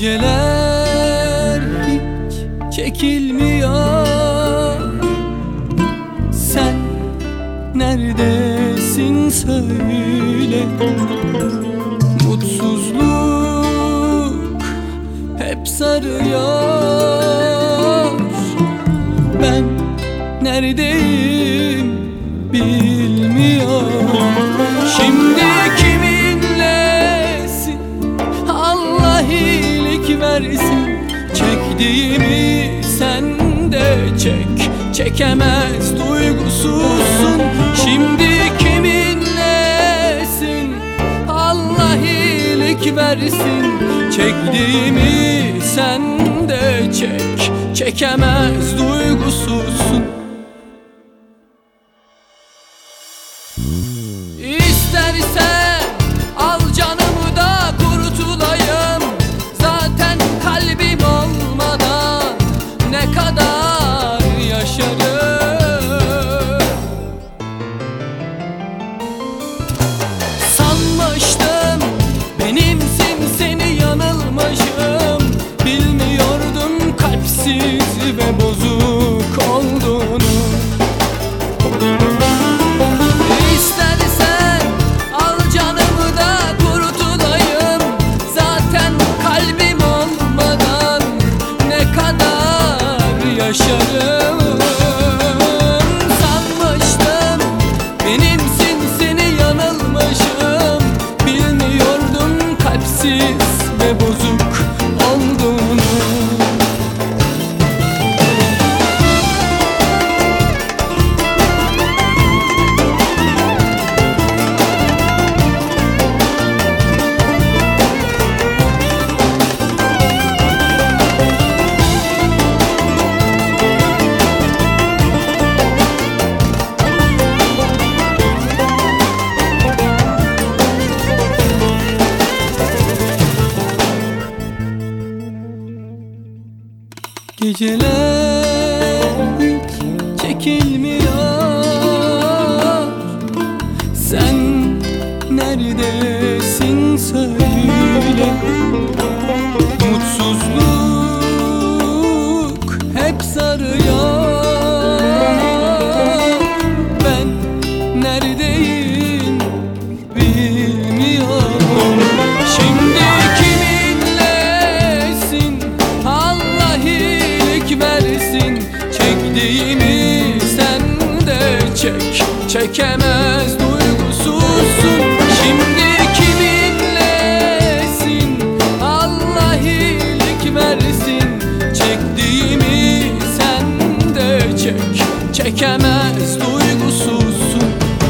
Geceler hiç çekilmiyor. Sen neredesin söyle. Mutsuzluk hep sarıyor. Ben neredeyim bilmiyorum. Şimdi kiminlesin? Allah iyilik versin. Çektiğimi sen de çek. Çekemez duygusuzsun. Şimdi kiminlesin? Allah iyilik versin. Çektiğimi sen de çek. Çekemez duygusuzsun. İstersen al canımı da kurtulayım. Zaten kalbim olmadan ne kadar yaşarım. Sanmıştım benimsin, seni yanılmışım. Bilmiyordum kalpsiz ve bozuk olduğunu. Yaşarım. Sanmıştım benimsin, seni yanılmışım. Bilmiyordum kalpsiz ve bozuk olduğunu. Geceler hiç çekilmiyor. Sen neredesin söyle. Mutsuzluk hep sarıyor. Ben neredeyim bilmiyorum. Şimdi kiminlesin? Allah versin. Çektiğimi sen de çek. Çekemez duygusuzsun. Şimdi kiminlesin? Allah iyilik versin. Çektiğimi sen de çek. Çekemez duygusuzsun.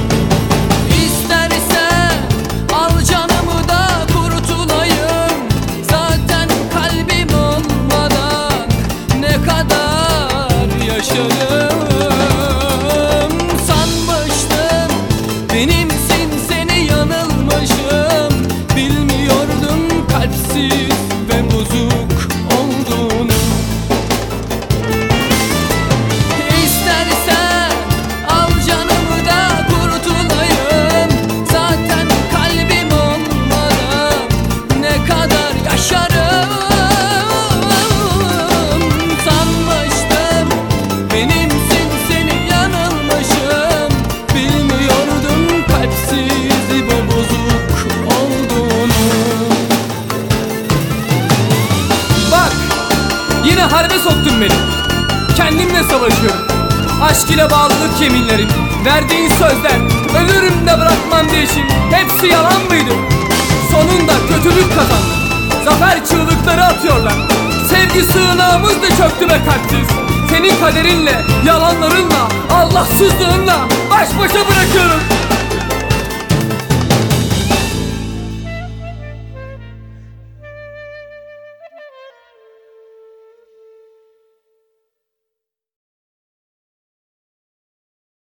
İstersen al canımı da kurtulayım. Zaten kalbim olmadan ne kadar yaşarım. Sanmıştım benimsin, seni yanılmışım. Bilmiyordum kalpsiz ve bozuk olduğunu. İstersen al canımı da kurtulayım. Zaten kalbim olmadan ne kadar yaşarım. Benimsin, seni yanılmışım. Bilmiyordum kalpsiz ve bozuk olduğunu. Bak, yine harbe soktun beni. Kendimle savaşıyorum. Aşk ile bağlılık yeminlerim, verdiğin sözler, ölürüm de bırakmam değişim, hepsi yalan mıydı? Sonunda kötülük kazandı. Zafer çığlıkları atıyorlar. Sevgi sığınağımız da çöktü be kalpsiz. Senin kaderinle, yalanlarınla, Allahsızlığınla baş başa bırakıyorum.